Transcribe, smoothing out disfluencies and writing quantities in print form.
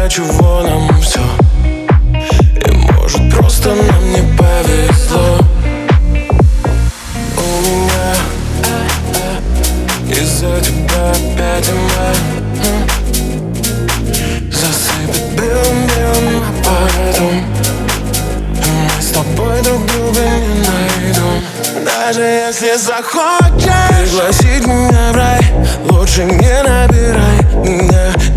чего нам все. И может просто нам не повезло. У меня из-за тебя опять зима засыпет белым-белым, а потом мы с тобой друг друга не найдем. Даже если захочешь пригласить меня в рай, лучше не набирай меня.